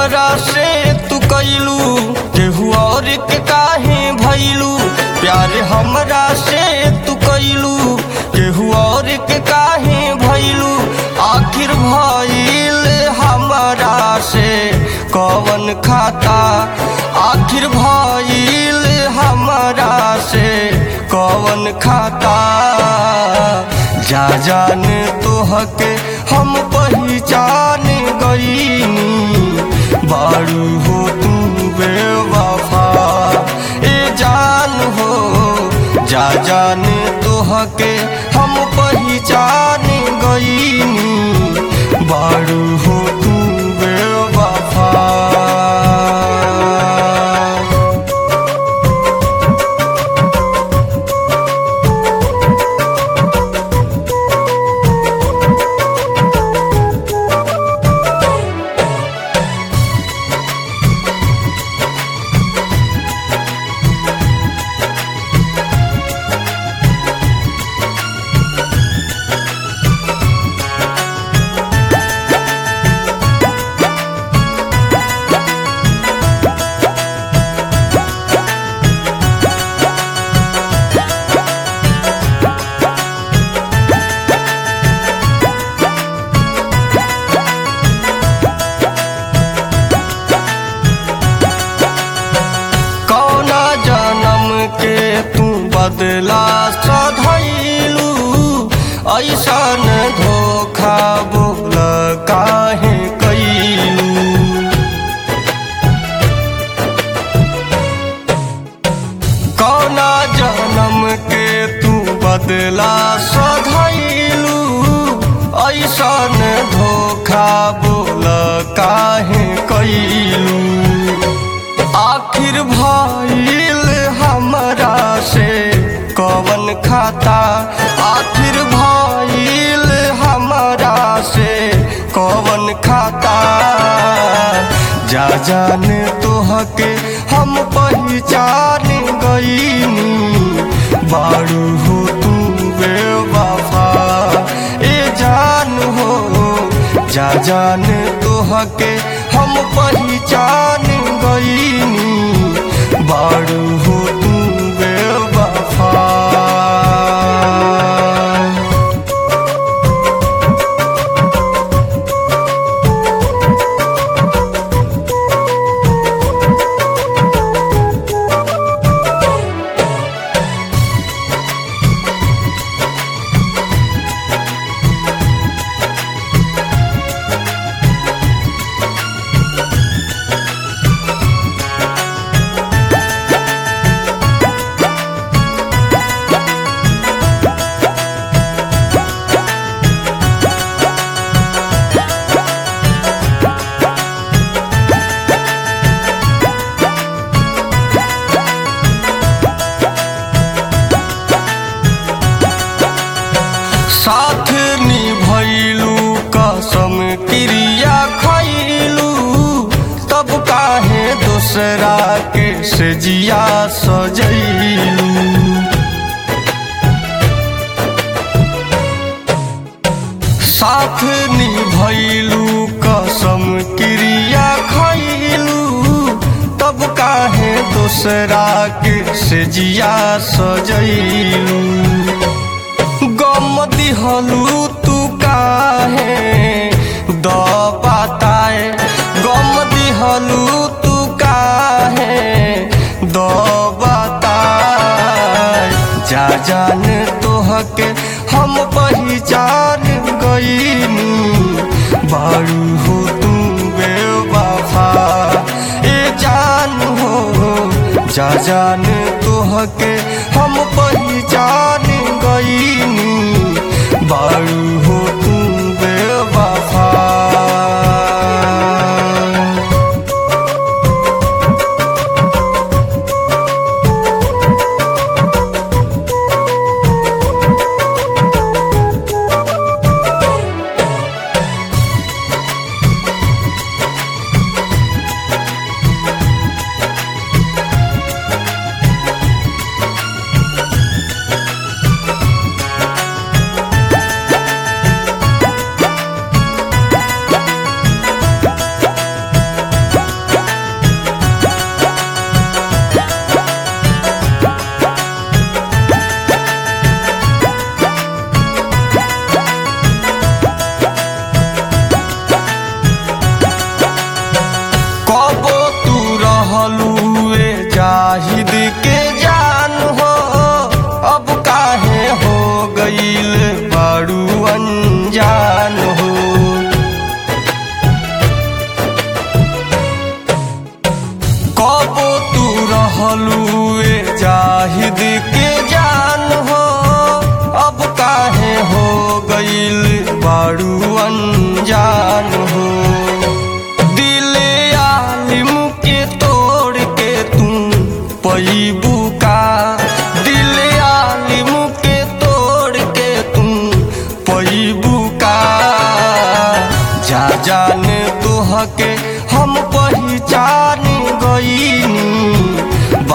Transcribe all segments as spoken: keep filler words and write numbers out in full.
हमरा से तू कैलू केहू और के काहे भैलू। प्यार हमरा से तू कैलू केहू और के काहे भैलू। आखिर भइल हमरा से कवन खाता, आखिर भइल हमरा से कवन खाता। जा जान तोहके हम पहचान गईनी, बारू हो तू बेवफा ए जान हो। जा जान तोहके हम पहचान गईनी, बारू हो तू बेवफा। बदला सधैलू ऐसन धोखा बोल काहे कैलू। कौना जन्म के तू बदला सधैलू ऐसन धोखा बोल काहे कैलू। आखिर भइल हमरा से कवन खाता, आखिर भइल हमरा से कवन खाता। जा जान तोहके हम पहचान गईनी, बारू हो तू बेवफा ए जान हो। जा जान तोहके हम पहचान गईनी, बारू हो तू बेवफा। साथ निभैलू कसम क्रिया खैलू, तब काहे दूसरा के से जिया सजैलू। साथ निभैलू कसम क्रिया खैलू, तब काहे दूसरा के से जिया सजैलू। गम दिहलू तू काहे द बताए, गम दिहलू तू काहे द बताए। जा जान तोहके हम पहचान गईनी, बारू हो तू बेवफा ए जान हो। जा जान तोहके हम पहचान गईनी, बारू हो तू बेवफा।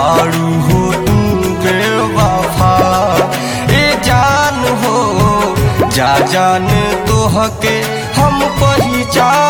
बारू हो तू बेवफा। ए जान हो जा जान तोहके हम पहचान